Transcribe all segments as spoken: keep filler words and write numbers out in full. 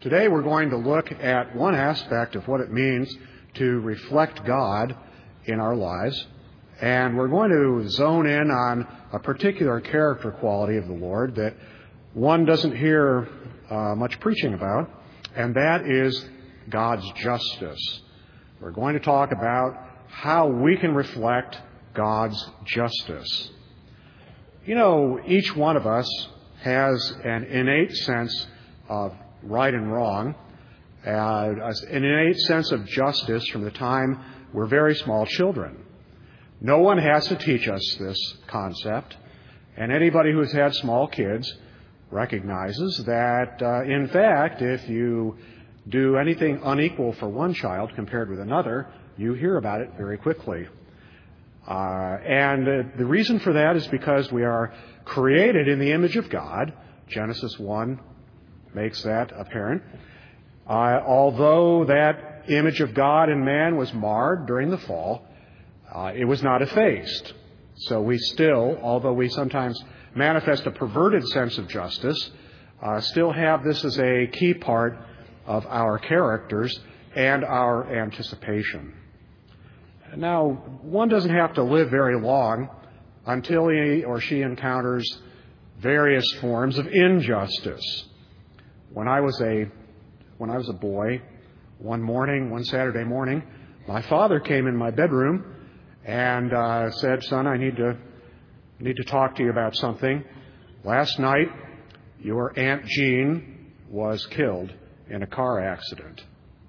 Today we're going to look at one aspect of what it means to reflect God in our lives, and we're going to zone in on a particular character quality of the Lord that one doesn't hear uh, much preaching about, and that is God's justice. We're going to talk about how we can reflect God's justice. You know, each one of us has an innate sense of right and wrong, uh, an innate sense of justice from the time we're very small children. No one has to teach us this concept, and anybody who's had small kids recognizes that, uh, in fact, if you do anything unequal for one child compared with another, you hear about it very quickly. Uh, and uh, the reason for that is because we are created in the image of God. Genesis one makes that apparent. Uh, although that image of God in man was marred during the fall, uh, it was not effaced. So we still, although we sometimes manifest a perverted sense of justice, uh, still have this as a key part of our characters and our anticipation. Now, one doesn't have to live very long until he or she encounters various forms of injustice. When I was a when I was a boy, one morning, one Saturday morning, my father came in my bedroom and uh, said, "Son, I need to need to talk to you about something. Last night, your Aunt Jean was killed in a car accident."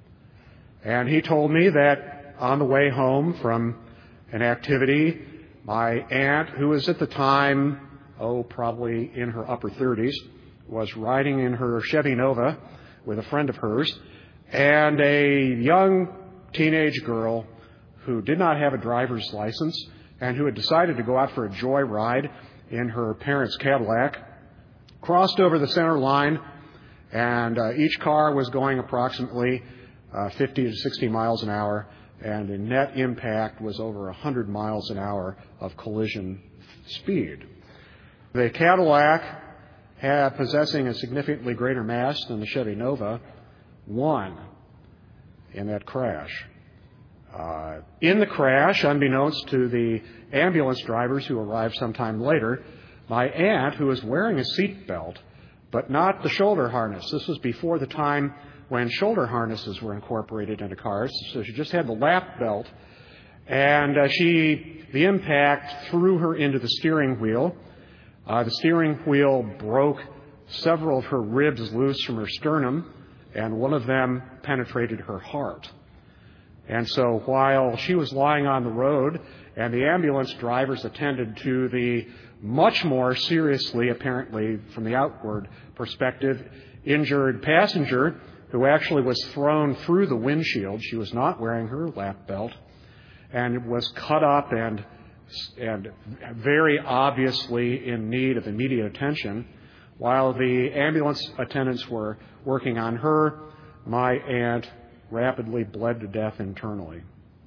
And he told me that on the way home from an activity, my aunt, who was at the time, oh, probably in her upper thirties, was riding in her Chevy Nova with a friend of hers, and a young teenage girl who did not have a driver's license and who had decided to go out for a joyride in her parents' Cadillac crossed over the center line, and uh, each car was going approximately uh, fifty to sixty miles an hour, and the net impact was over one hundred miles an hour of collision speed. The Cadillac, had, possessing a significantly greater mass than the Chevy Nova, won in that crash. Uh, in the crash, unbeknownst to the ambulance drivers who arrived sometime later, my aunt, who was wearing a seatbelt, but not the shoulder harness. This was before the time when shoulder harnesses were incorporated into cars, so she just had the lap belt, and uh, she, the impact threw her into the steering wheel. Uh, the steering wheel broke several of her ribs loose from her sternum, and one of them penetrated her heart. And so while she was lying on the road and the ambulance drivers attended to the much more seriously, apparently from the outward perspective, injured passenger who actually was thrown through the windshield, she was not wearing her lap belt, and was cut up and and very obviously in need of immediate attention. While the ambulance attendants were working on her, my aunt rapidly bled to death internally.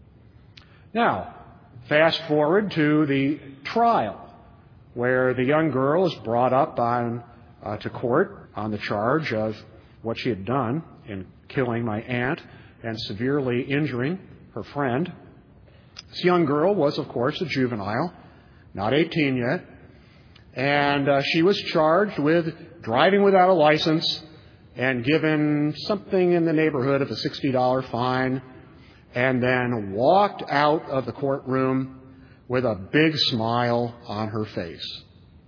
Now, fast forward to the trial, where the young girl is brought up on uh, to court on the charge of what she had done in killing my aunt and severely injuring her friend. This young girl was, of course, a juvenile, not eighteen yet, and uh, she was charged with driving without a license and given something in the neighborhood of a sixty dollars fine, and then walked out of the courtroom with a big smile on her face.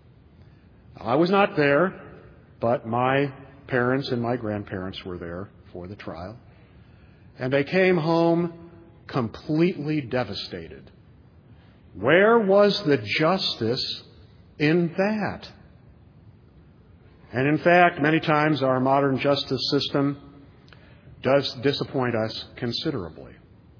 I was not there, but my parents and my grandparents were there for the trial, and they came home completely devastated. Where was the justice in that? And in fact, many times our modern justice system does disappoint us considerably.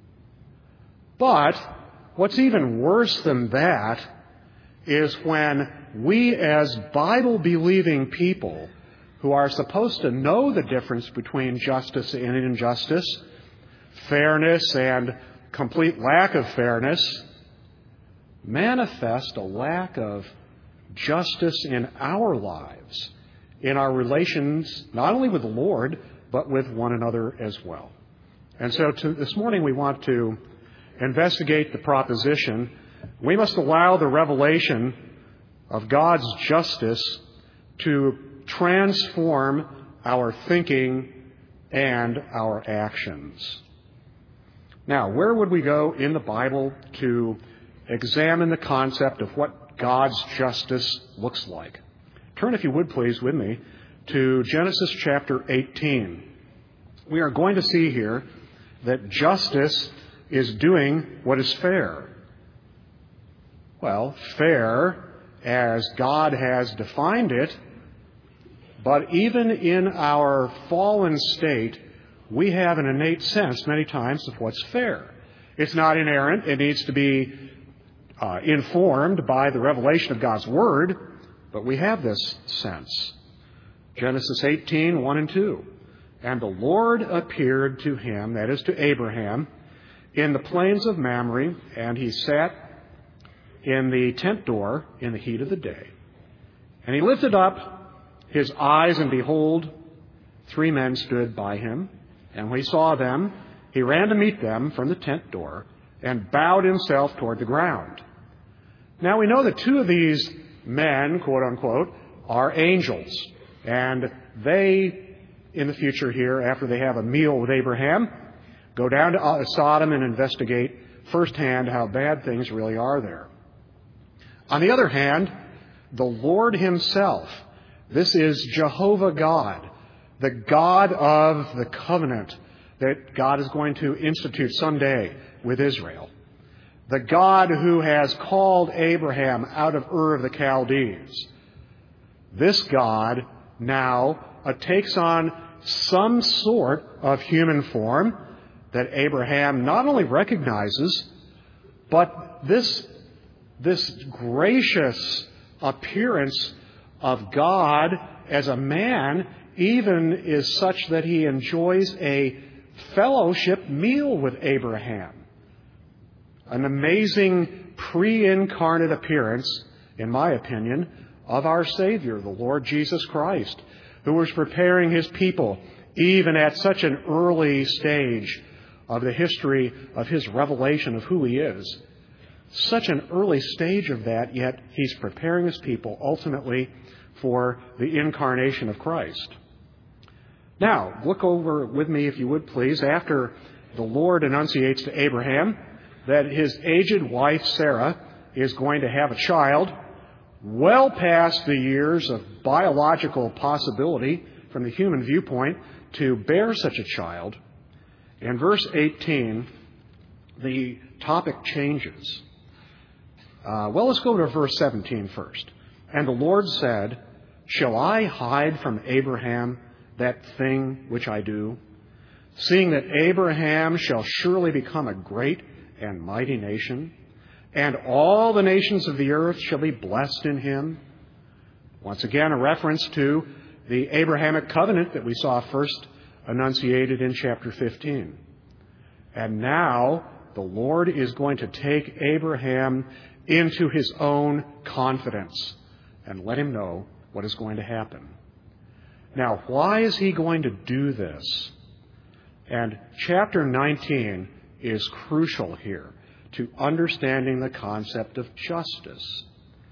But what's even worse than that is when we as Bible-believing people who are supposed to know the difference between justice and injustice, fairness and complete lack of fairness, manifest a lack of justice in our lives, in our relations, not only with the Lord, but with one another as well. And so to, this morning we want to investigate the proposition, we must allow the revelation of God's justice to transform our thinking and our actions. Now, where would we go in the Bible to examine the concept of what God's justice looks like? Turn, if you would please, with me to Genesis chapter eighteen. We are going to see here that justice is doing what is fair. Well, fair as God has defined it, but even in our fallen state, we have an innate sense many times of what's fair. It's not inerrant. It needs to be uh, informed by the revelation of God's Word, but we have this sense. Genesis eighteen, one and two. And the Lord appeared to him, that is to Abraham, in the plains of Mamre, and he sat in the tent door in the heat of the day. And he lifted up his eyes, and behold, three men stood by him. And when he saw them, he ran to meet them from the tent door and bowed himself toward the ground. Now we know that two of these men, quote unquote, are angels. And they, in the future here, after they have a meal with Abraham, go down to Sodom and investigate firsthand how bad things really are there. On the other hand, the Lord himself, this is Jehovah God, the God of the covenant that God is going to institute someday with Israel. The God who has called Abraham out of Ur of the Chaldees. This God now uh, takes on some sort of human form that Abraham not only recognizes, but this, this gracious appearance of God as a man even is such that he enjoys a fellowship meal with Abraham. An amazing pre-incarnate appearance, in my opinion, of our Savior, the Lord Jesus Christ, who was preparing his people even at such an early stage of the history of his revelation of who he is. Such an early stage of that, yet he's preparing his people ultimately for the incarnation of Christ. Now, look over with me, if you would please, after the Lord enunciates to Abraham that his aged wife, Sarah, is going to have a child well past the years of biological possibility from the human viewpoint to bear such a child. In verse eighteen, the topic changes. Uh, well, let's go to verse seventeen first. And the Lord said, "Shall I hide from Abraham that thing which I do, seeing that Abraham shall surely become a great and mighty nation, and all the nations of the earth shall be blessed in him?" Once again, a reference to the Abrahamic covenant that we saw first enunciated in chapter fifteen. And now the Lord is going to take Abraham into his own confidence and let him know what is going to happen. Now, why is he going to do this? And chapter nineteen is crucial here to understanding the concept of justice.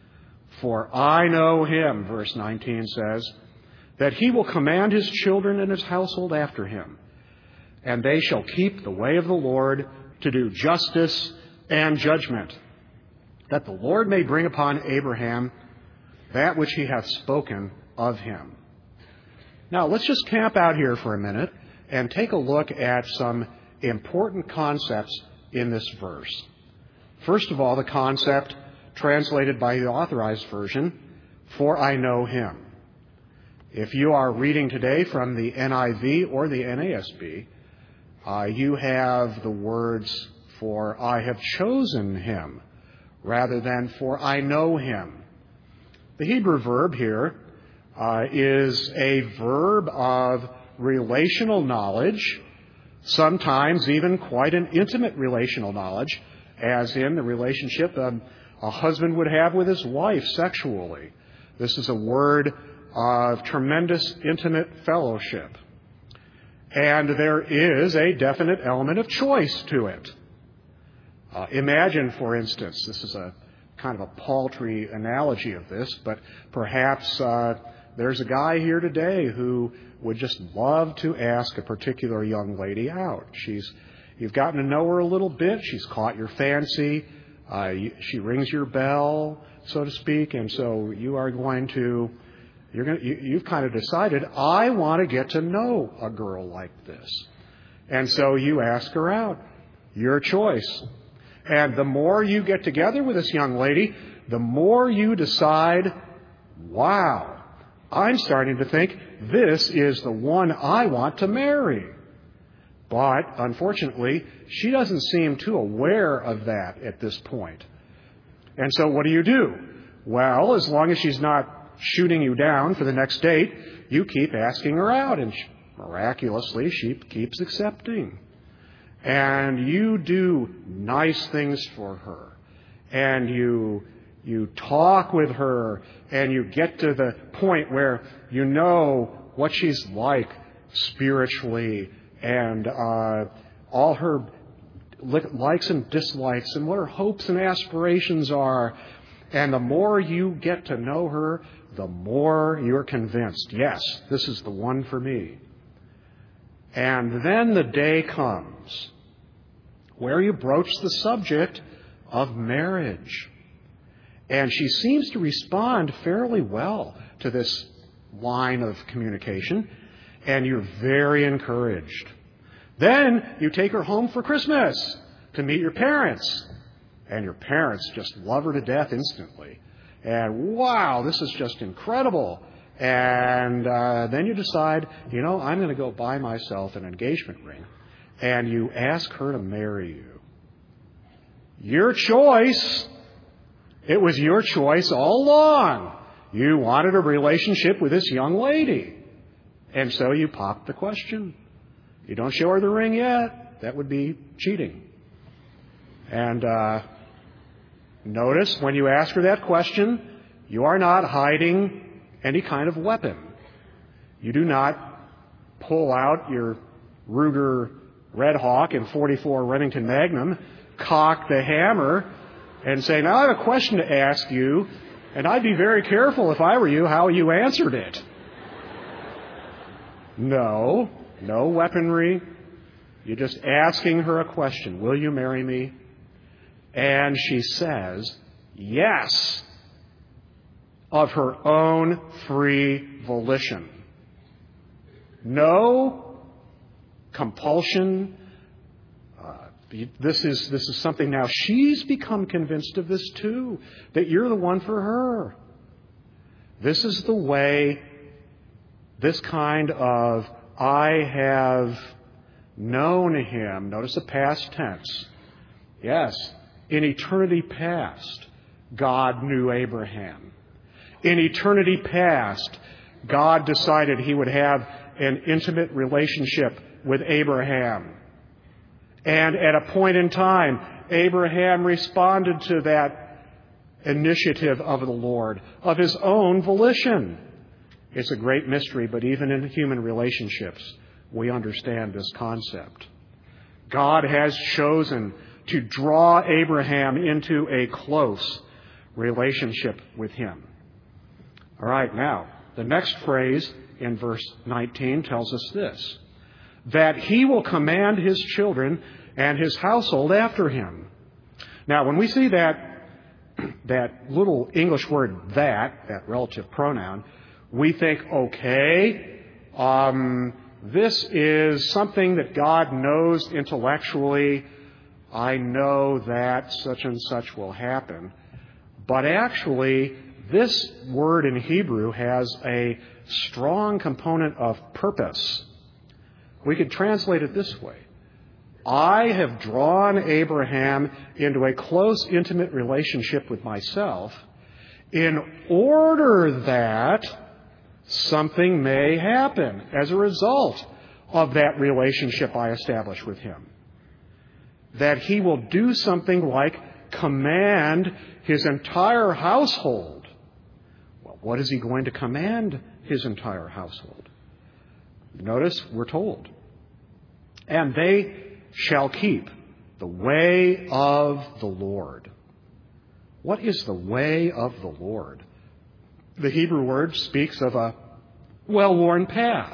For I know him, verse nineteen says, that he will command his children and his household after him, and they shall keep the way of the Lord to do justice and judgment, that the Lord may bring upon Abraham that which he hath spoken of him. Now, let's just camp out here for a minute and take a look at some important concepts in this verse. First of all, the concept translated by the Authorized Version, "For I know him." If you are reading today from the N I V or the N A S B, uh, you have the words, "For I have chosen him," rather than "For I know him." The Hebrew verb here uh, is a verb of relational knowledge, sometimes even quite an intimate relational knowledge, as in the relationship um, a husband would have with his wife sexually. This is a word of tremendous intimate fellowship. And there is a definite element of choice to it. Uh, imagine, for instance, this is a kind of a paltry analogy of this, but perhaps uh, there's a guy here today who would just love to ask a particular young lady out. She's, you've gotten to know her a little bit. She's caught your fancy. Uh, she rings your bell, so to speak, and so you are going to, you're going to, you, you've kind of decided, I want to get to know a girl like this. And so you ask her out. Your choice. And the more you get together with this young lady, the more you decide, wow, I'm starting to think this is the one I want to marry. But, unfortunately, she doesn't seem too aware of that at this point. And so what do you do? Well, as long as she's not shooting you down for the next date, you keep asking her out, and miraculously, she keeps accepting. And you do nice things for her, and you you talk with her, and you get to the point where you know what she's like spiritually, and uh, all her likes and dislikes, and what her hopes and aspirations are. And the more you get to know her, the more you're convinced, yes, this is the one for me. And then the day comes where you broach the subject of marriage. And she seems to respond fairly well to this line of communication, and you're very encouraged. Then you take her home for Christmas to meet your parents, and your parents just love her to death instantly. And wow, this is just incredible. And uh, then you decide, you know, I'm going to go buy myself an engagement ring. And you ask her to marry you. Your choice. It was your choice all along. You wanted a relationship with this young lady. And so you pop the question. You don't show her the ring yet. That would be cheating. And uh, notice when you ask her that question, you are not hiding any kind of weapon. You do not pull out your Ruger Red Hawk and forty-four Remington Magnum, cock the hammer, and say, now I have a question to ask you, and I'd be very careful if I were you how you answered it. No, no weaponry. You're just asking her a question. Will you marry me? And she says, yes, of her own free volition. No compulsion. Uh, this is this is something now she's become convinced of this too, that you're the one for her. This is the way, this kind of I have known him. Notice the past tense. Yes, in eternity past, God knew Abraham. In eternity past, God decided he would have an intimate relationship with Abraham. And at a point in time, Abraham responded to that initiative of the Lord, of his own volition. It's a great mystery, but even in human relationships, we understand this concept. God has chosen to draw Abraham into a close relationship with him. All right, now, the next phrase in verse nineteen tells us this, that he will command his children and his household after him. Now, when we see that, that little English word that, that relative pronoun, we think, okay, um, this is something that God knows intellectually. I know that such and such will happen. But actually, this word in Hebrew has a strong component of purpose. We could translate it this way. I have drawn Abraham into a close, intimate relationship with myself in order that something may happen as a result of that relationship I establish with him. That he will do something like command his entire household. Well, what is he going to command his entire household? Notice we're told And they shall keep the way of the Lord. What is the way of the Lord? The Hebrew word speaks of a well-worn path,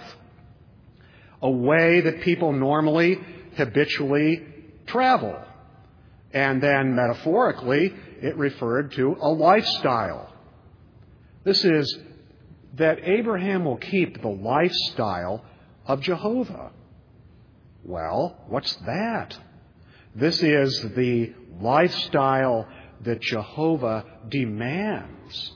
a way that people normally, habitually travel. And then metaphorically, it referred to a lifestyle. This is that Abraham will keep the lifestyle of Jehovah. Well, what's that? This is the lifestyle that Jehovah demands.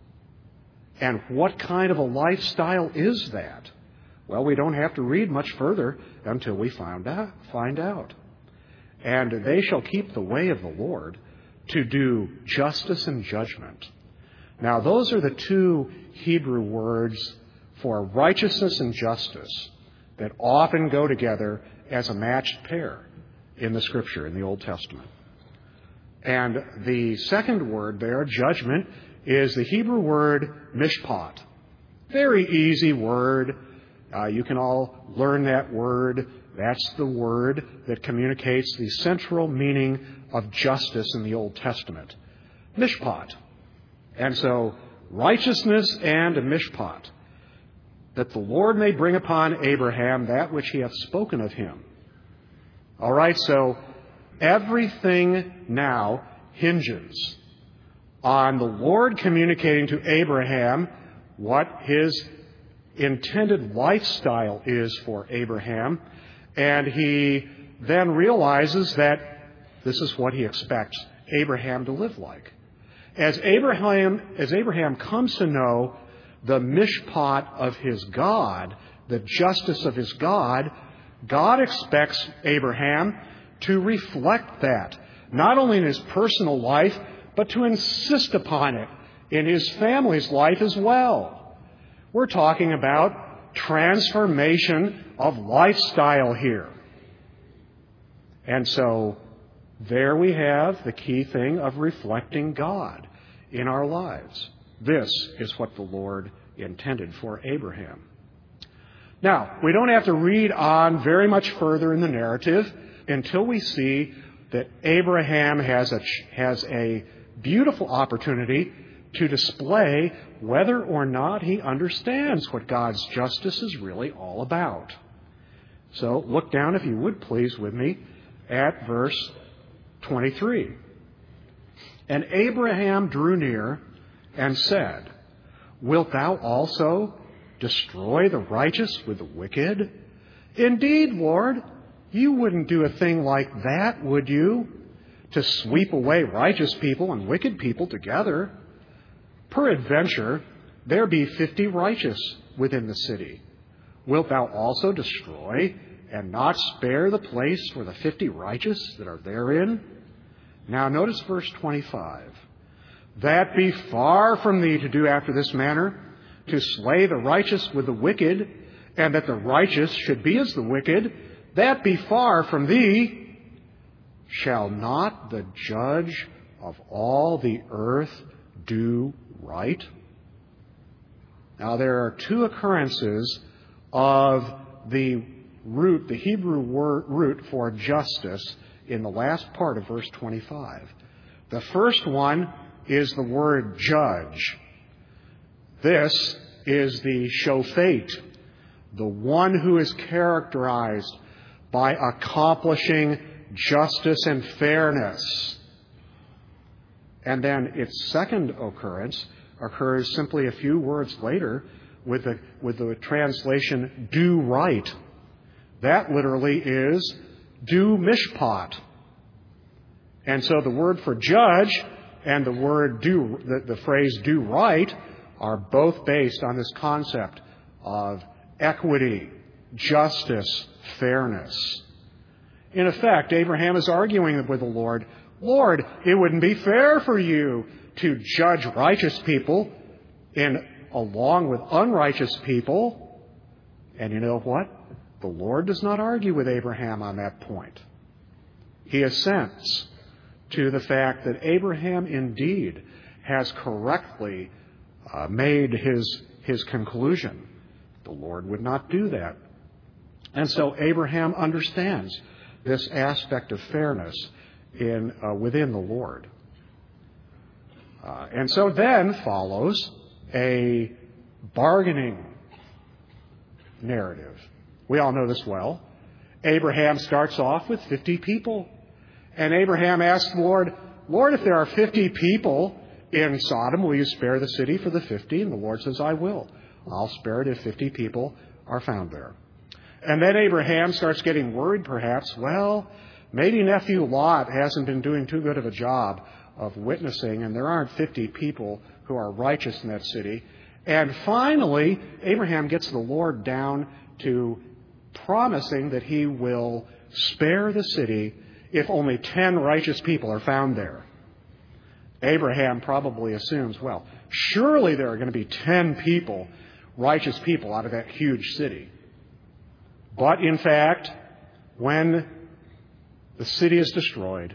And what kind of a lifestyle is that? Well, we don't have to read much further until we find out. Find out. And they shall keep the way of the Lord to do justice and judgment. Now, those are the two Hebrew words for righteousness and justice that often go together as a matched pair in the Scripture, in the Old Testament. And the second word there, judgment, is the Hebrew word mishpat. Very easy word. Uh, you can all learn that word. That's the word that communicates the central meaning of justice in the Old Testament. Mishpat. And so, righteousness and mishpat, that the Lord may bring upon Abraham that which he hath spoken of him. All right, so everything now hinges on the Lord communicating to Abraham what his intended lifestyle is for Abraham, and he then realizes that this is what he expects Abraham to live like. As Abraham, as Abraham comes to know the mishpat of his God, the justice of his God, God expects Abraham to reflect that, not only in his personal life, but to insist upon it in his family's life as well. We're talking about transformation of lifestyle here. And so there we have the key thing of reflecting God in our lives. This is what the Lord intended for Abraham. Now, we don't have to read on very much further in the narrative until we see that Abraham has a, has a beautiful opportunity to display whether or not he understands what God's justice is really all about. So look down, if you would please, with me at verse twenty-three. And Abraham drew near and said, Wilt thou also destroy the righteous with the wicked? Indeed, Lord, you wouldn't do a thing like that, would you? To sweep away righteous people and wicked people together. Peradventure, there be fifty righteous within the city. Wilt thou also destroy and not spare the place for the fifty righteous that are therein? Now notice verse twenty-five. That be far from thee to do after this manner, to slay the righteous with the wicked, and that the righteous should be as the wicked, that be far from thee. Shall not the judge of all the earth do right? Now there are two occurrences of the root, the Hebrew word, root for justice in the last part of verse twenty-five. The first one is the word judge. This is the shofet, the one who is characterized by accomplishing justice and fairness. And then its second occurrence occurs simply a few words later with the, with the translation do right. That literally is do mishpat. And so the word for judge and the word do, the, the phrase do right, are both based on this concept of equity, justice, fairness. In effect, Abraham is arguing with the Lord, Lord, it wouldn't be fair for you to judge righteous people in along with unrighteous people. And you know what? The Lord does not argue with Abraham on that point. He assents to the fact that Abraham indeed has correctly uh, made his, his conclusion. The Lord would not do that. And so Abraham understands this aspect of fairness in uh, within the Lord. Uh, and so then follows a bargaining narrative. We all know this well. Abraham starts off with fifty people. And Abraham asks the Lord, Lord, if there are fifty people in Sodom, will you spare the city for the fifty? And the Lord says, I will. I'll spare it if fifty people are found there. And then Abraham starts getting worried, perhaps. Well, maybe nephew Lot hasn't been doing too good of a job of witnessing, and there aren't fifty people who are righteous in that city. And finally, Abraham gets the Lord down to promising that he will spare the city if only ten righteous people are found there. Abraham probably assumes, well, surely there are going to be ten people, righteous people, out of that huge city. But in fact, when the city is destroyed,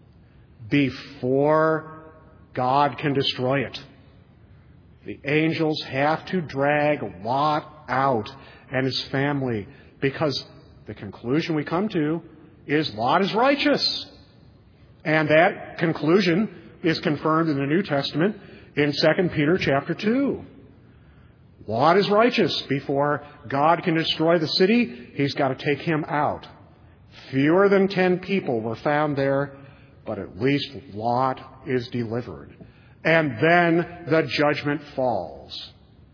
before God can destroy it, the angels have to drag Lot out and his family, because the conclusion we come to is Lot is righteous. And that conclusion is confirmed in the New Testament in Second Peter chapter two. Lot is righteous. Before God can destroy the city, he's got to take him out. Fewer than ten people were found there, but at least Lot is delivered. And then the judgment falls.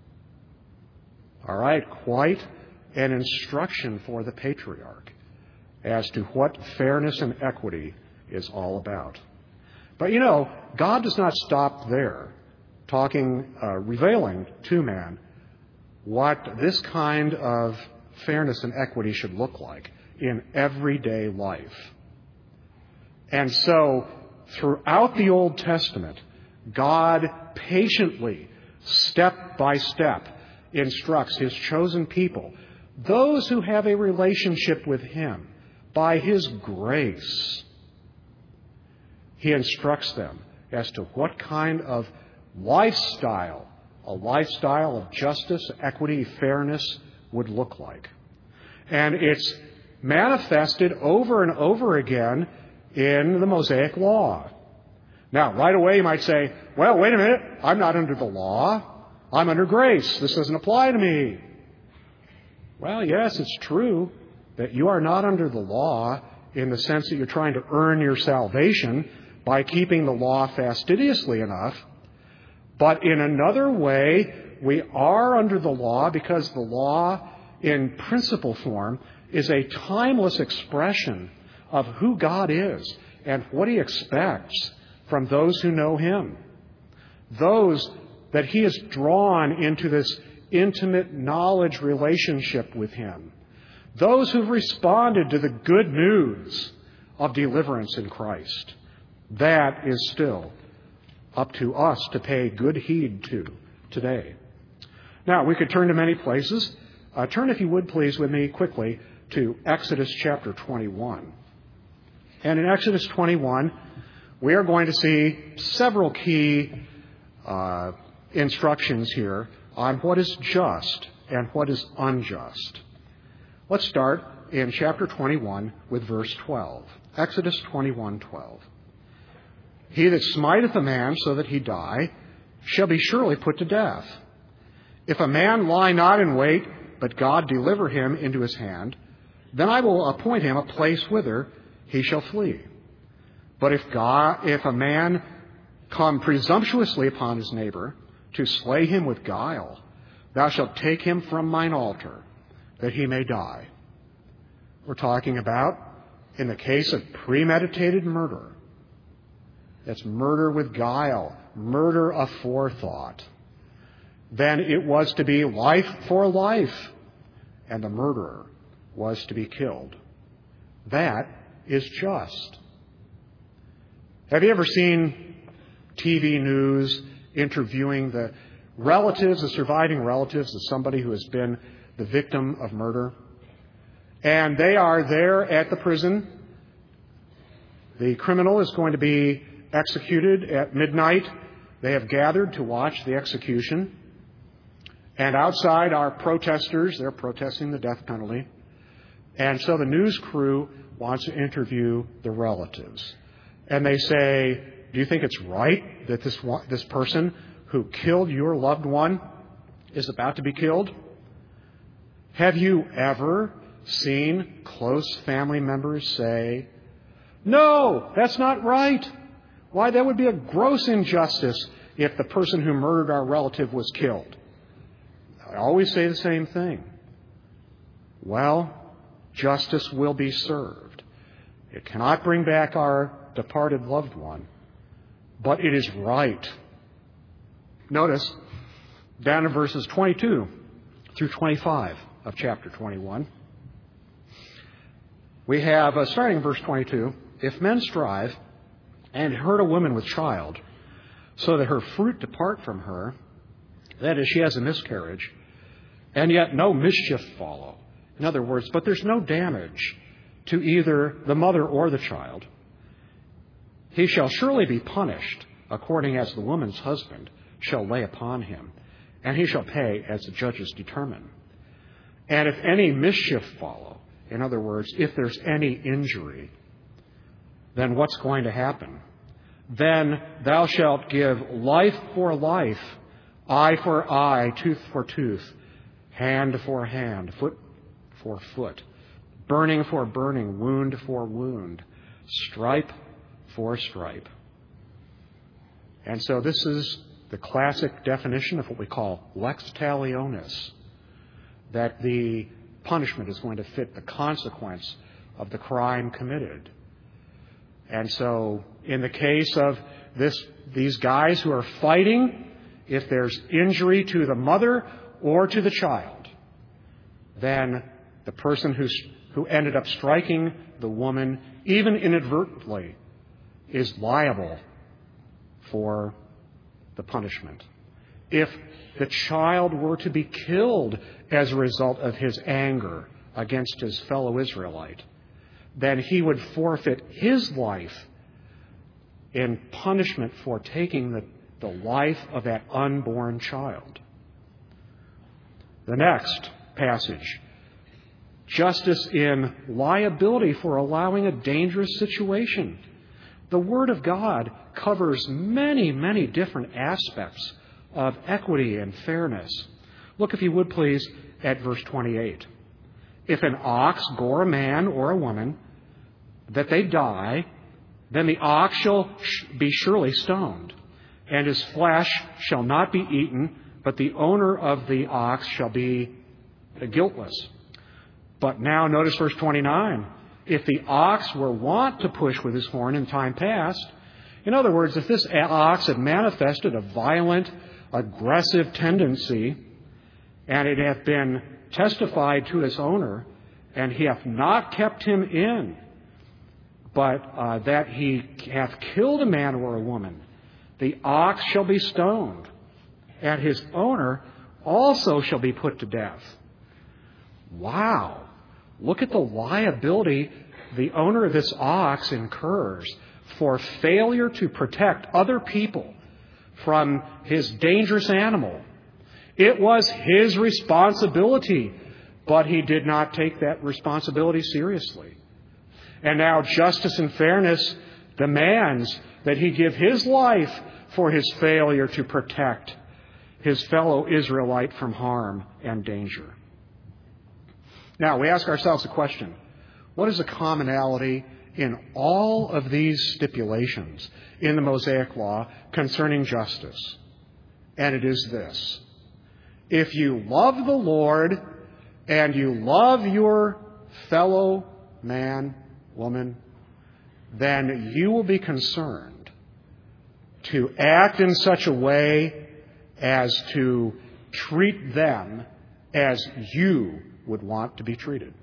All right, quite an instruction for the patriarch as to what fairness and equity is all about. But you know, God does not stop there, talking, uh, revealing to man what this kind of fairness and equity should look like in everyday life. And so, throughout the Old Testament, God patiently, step by step, instructs His chosen people, those who have a relationship with Him, by His grace. He instructs them as to what kind of lifestyle, a lifestyle of justice, equity, fairness would look like. And it's manifested over and over again in the Mosaic Law. Now, right away you might say, well, wait a minute, I'm not under the law. I'm under grace. This doesn't apply to me. Well, yes, it's true that you are not under the law in the sense that you're trying to earn your salvation by keeping the law fastidiously enough. But in another way, we are under the law because the law in principle form is a timeless expression of who God is and what He expects from those who know Him. Those that He has drawn into this intimate knowledge relationship with Him. Those who've responded to the good news of deliverance in Christ. That is still up to us to pay good heed to today. Now, we could turn to many places. Uh, turn, if you would, please, with me quickly to Exodus chapter twenty-one. And in Exodus twenty-one, we are going to see several key uh, instructions here on what is just and what is unjust. Let's start in chapter twenty-one with verse twelve. Exodus twenty-one twelve. He that smiteth a man so that he die shall be surely put to death. If a man lie not in wait, but God deliver him into his hand, then I will appoint him a place whither he shall flee. But if God, if a man come presumptuously upon his neighbor to slay him with guile, thou shalt take him from mine altar, that he may die. We're talking about, in the case of premeditated murder, that's murder with guile, murder aforethought, then it was to be life for life, and the murderer was to be killed. That is just. Have you ever seen T V news interviewing the relatives, the surviving relatives of somebody who has been the victim of murder? And they are there at the prison. The criminal is going to be executed at midnight. They have gathered to watch the execution. And outside are protesters. They're protesting the death penalty. And so the news crew wants to interview the relatives. And they say, do you think it's right that this one, this person who killed your loved one is about to be killed? Have you ever seen close family members say, no, that's not right? Why, that would be a gross injustice if the person who murdered our relative was killed. I always say the same thing. Well, justice will be served. It cannot bring back our departed loved one, but it is right. Notice down in verses twenty-two through twenty-five of chapter twenty-one. We have, uh, starting in verse twenty-two, if men strive and hurt a woman with child, so that her fruit depart from her, that is, she has a miscarriage, and yet no mischief follow. In other words, but there's no damage to either the mother or the child. He shall surely be punished according as the woman's husband shall lay upon him, and he shall pay as the judges determine. And if any mischief follow, in other words, if there's any injury, then what's going to happen? Then thou shalt give life for life, eye for eye, tooth for tooth, hand for hand, foot for foot, burning for burning, wound for wound, stripe for stripe. And so this is the classic definition of what we call lex talionis, that the punishment is going to fit the consequence of the crime committed. And so in the case of this, these guys who are fighting, if there's injury to the mother or to the child, then the person who, who ended up striking the woman, even inadvertently, is liable for the punishment. If the child were to be killed as a result of his anger against his fellow Israelite, then he would forfeit his life in punishment for taking the, the life of that unborn child. The next passage, justice in liability for allowing a dangerous situation. The Word of God covers many, many different aspects of equity and fairness. Look, if you would please, at verse twenty-eight. If an ox gore a man or a woman, that they die, then the ox shall be surely stoned, and his flesh shall not be eaten, but the owner of the ox shall be guiltless. But now notice verse twenty-nine. If the ox were wont to push with his horn in time past, in other words, if this ox had manifested a violent, aggressive tendency, and it hath been testified to his owner, and he hath not kept him in, but uh, that he hath killed a man or a woman, the ox shall be stoned, and his owner also shall be put to death. Wow. Look at the liability the owner of this ox incurs for failure to protect other people from his dangerous animal. It was his responsibility, but he did not take that responsibility seriously. And now justice and fairness demands that he give his life for his failure to protect his fellow Israelite from harm and danger. Now, we ask ourselves a question. What is the commonality in all of these stipulations in the Mosaic Law concerning justice? And it is this. If you love the Lord and you love your fellow man, woman, then you will be concerned to act in such a way as to treat them as you would want to be treated.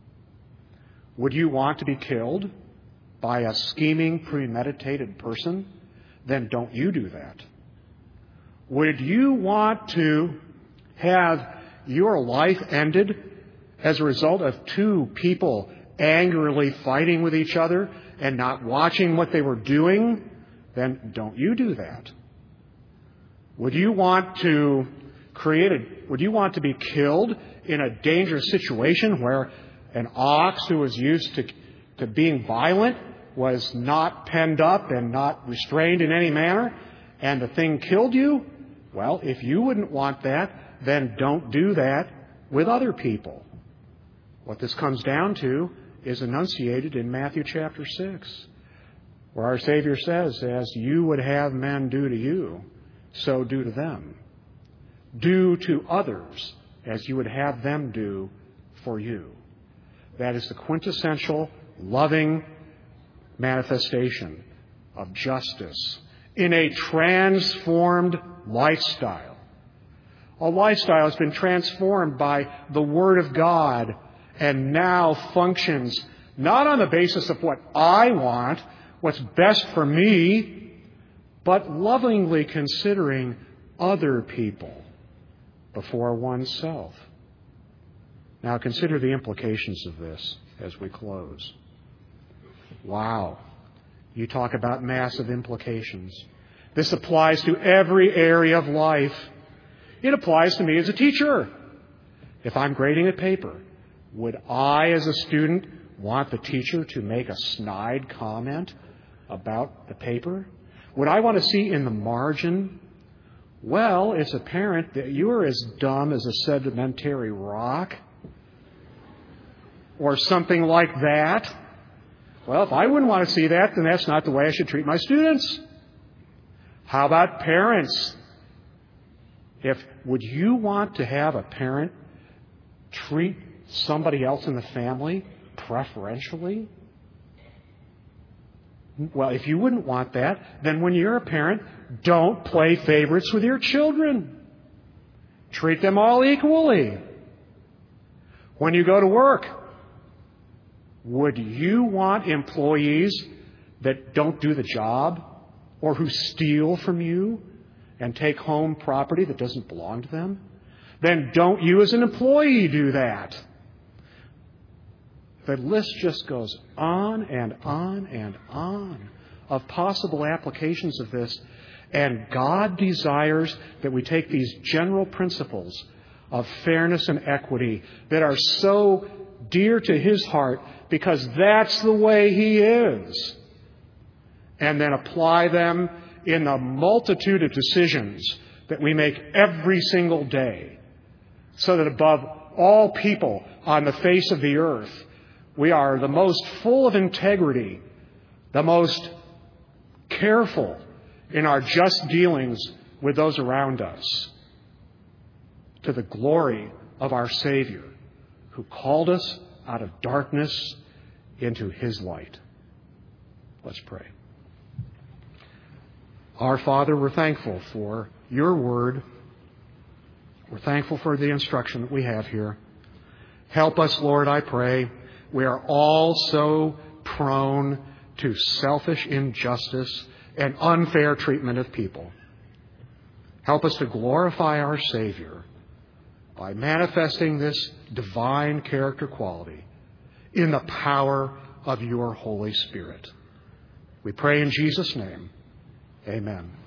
Would you want to be killed by a scheming, premeditated person? Then don't you do that. Would you want to have your life ended as a result of two people angrily fighting with each other and not watching what they were doing? Then don't you do that. Would you want to create a, would you want to be killed in a dangerous situation where An ox who was used to, to being violent was not penned up and not restrained in any manner, and the thing killed you. Well, if you wouldn't want that, then don't do that with other people. What this comes down to is enunciated in Matthew chapter six, where our Savior says, as you would have men do to you, so do to them. Do to others as you would have them do for you. That is the quintessential, loving manifestation of justice in a transformed lifestyle. A lifestyle has been transformed by the Word of God and now functions not on the basis of what I want, what's best for me, but lovingly considering other people before oneself. Now consider the implications of this as we close. Wow. You talk about massive implications. This applies to every area of life. It applies to me as a teacher. If I'm grading a paper, would I as a student want the teacher to make a snide comment about the paper? Would I want to see in the margin, well, it's apparent that you are as dumb as a sedimentary rock? Or something like that? Well, if I wouldn't want to see that, then that's not the way I should treat my students. How about parents? If would you want to have a parent treat somebody else in the family preferentially? Well, if you wouldn't want that, then when you're a parent, don't play favorites with your children. Treat them all equally. When you go to work, would you want employees that don't do the job or who steal from you and take home property that doesn't belong to them? Then don't you as an employee do that. The list just goes on and on and on of possible applications of this. And God desires that we take these general principles of fairness and equity that are so dear to His heart because that's the way He is, and then apply them in the multitude of decisions that we make every single day, so that above all people on the face of the earth, we are the most full of integrity, the most careful in our just dealings with those around us, to the glory of our Savior, who called us out of darkness into His light. Let's pray. Our Father, we're thankful for Your Word. We're thankful for the instruction that we have here. Help us, Lord, I pray. We are all so prone to selfish injustice and unfair treatment of people. Help us to glorify our Savior by manifesting this divine character quality in the power of Your Holy Spirit. We pray in Jesus' name. Amen.